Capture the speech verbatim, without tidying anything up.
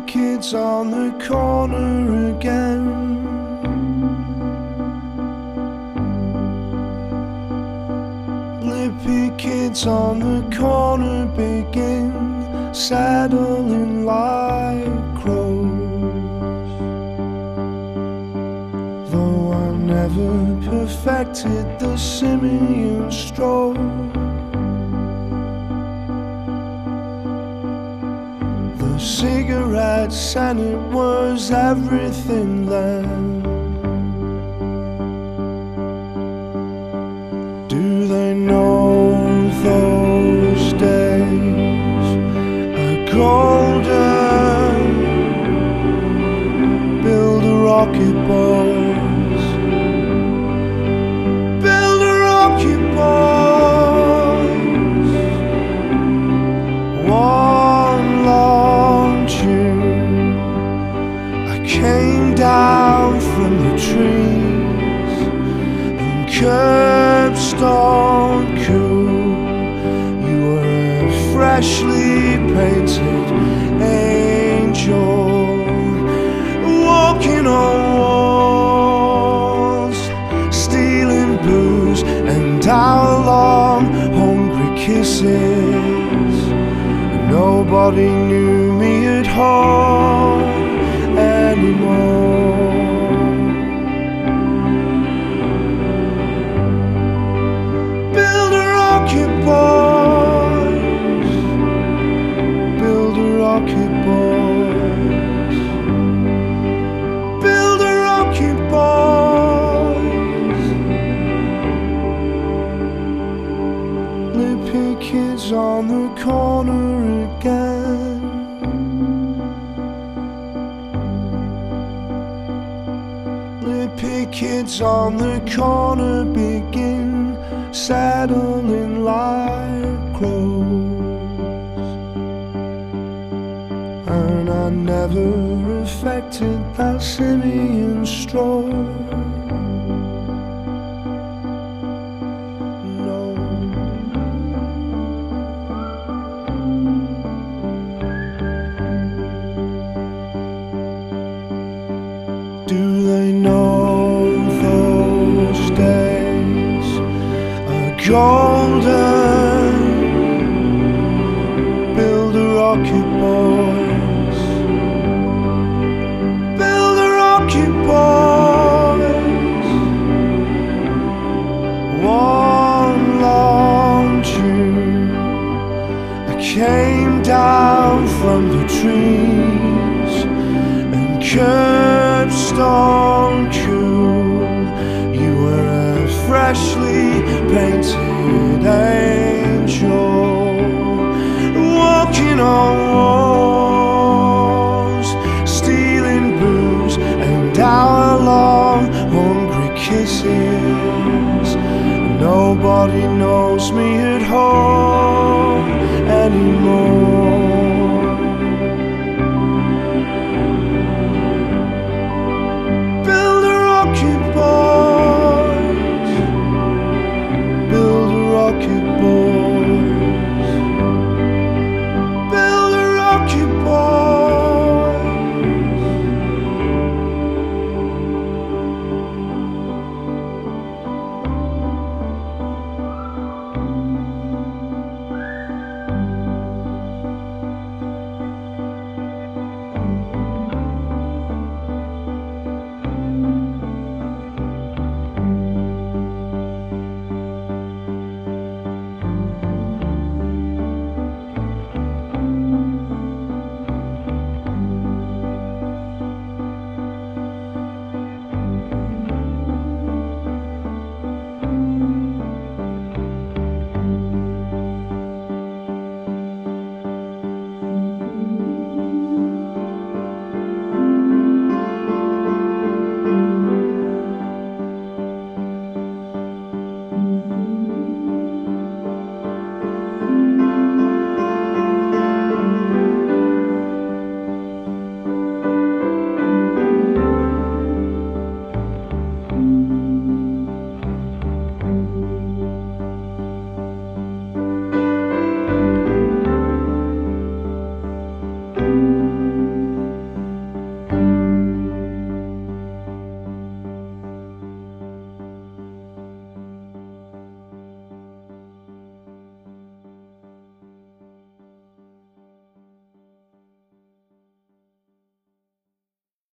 kids on the corner again. Lippy kids on the corner begin settling like crows. Though I never perfected the simian stroll, the cigarettes and it was everything then. Do they know those days are golden? Build a rocket, boys. Build a rocket, boys. One long June, I came down from the trees and curbstone cool. You were a freshly painted angel, walking on walls, stealing booze and our long hungry kisses. Nobody knew me at home anymore. Build a rocket, boys. Build a rocket, boys. Build a rocket, boys. Lippy kids on the corner again. Lippy kids on the corner begin settling like crows. And I never affected that simian stroll. No. Do they know those days are golden? Build a rocket, boys. Build a rocket, boys. One long June, I came down from the trees and curbstone cool. You were a freshly painted angel, walking on walls, stealing booze and our long hungry kisses. Nobody knows me at home